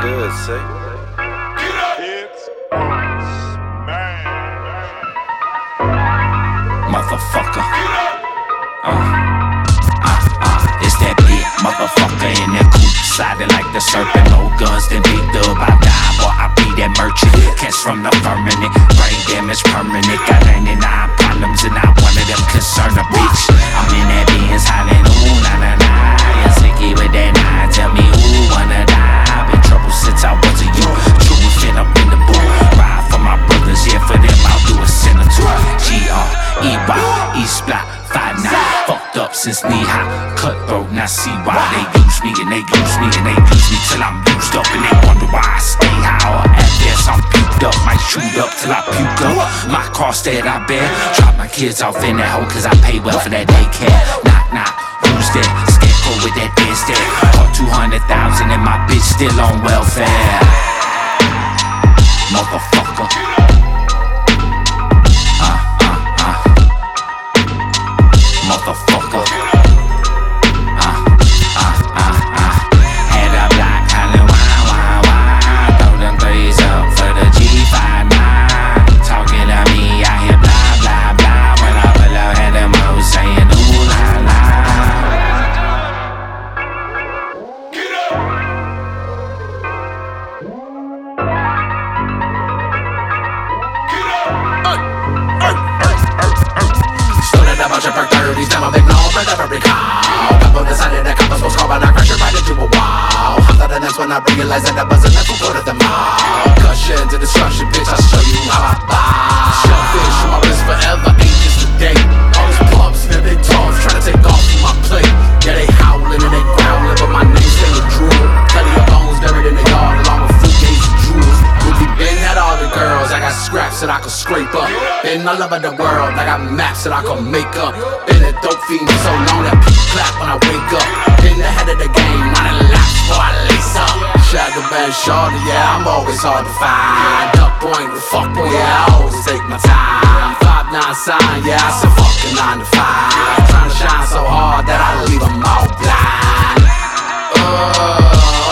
good, say. Motherfucker. It's that big motherfucker in that coupe, sliding like the serpent. No guns, then big dub. I die, boy, I be that merchant. Catch from the firmament, brain damage permanent. Got 99 problems and not one of them concern a bitch. I'm in that Benz hollering, ooh, nah, nah, nah. You sicky with that nine, tell me who wanna die. I've been trouble since I was a youth. True fit up in the booth. Ride for my brothers, yeah, for them I'll do a sinner too. G-R-E-Y, East Block, 5-9. Fucked up since knee-high, cutthroat, now see why they use me and they use me and they use me till I'm used up and they wonder why I stay high or at this. I'm puked up, might shoot up till I puke up. My cross that I bear, drop my kids off in that hole cause I pay well for that daycare. Knock, knock, who's there? Scarecrow with that dance there. Caught 200,000 and my bitch still on welfare. Motherfucker. Motherfucker. Head up like hollering, wah, wah, wah. Throw them threes up for the G59. Talking to me, I hear blah, blah, blah. When I pull up, had them all saying ooh la la. Stood a bunch of perk 30s, now I'm ignored for every call. Up on the side of the compass was called, but I crashed it right into a wall. Hopped out the next when I realized that I wasn't left for good at the mall. Cushion to destruction, bitch, I'll show you how I buy. Shellfish on my wrist forever, ain't just a day. All these pumps, man, they tough, trying to take off from my plate. Yeah, they howling and they growling, but my name still a drool. Bloody your bones buried in the yard along with fruitcase and jewels. Ruby Ben had all the girls, I got scraps that I could scrape up. Been my love of the world, I got maps that I could make up. Been a dope fiend so long that people clap when I wake up. Been the head of the game, running laps before I lace up. Shagger band shorty, yeah, I'm always hard to find. Duck point, the fuck boy, yeah, I always take my time. 5-9 sign, yeah, I said fucking 9 to 5. Trying to shine so hard that I leave them all blind.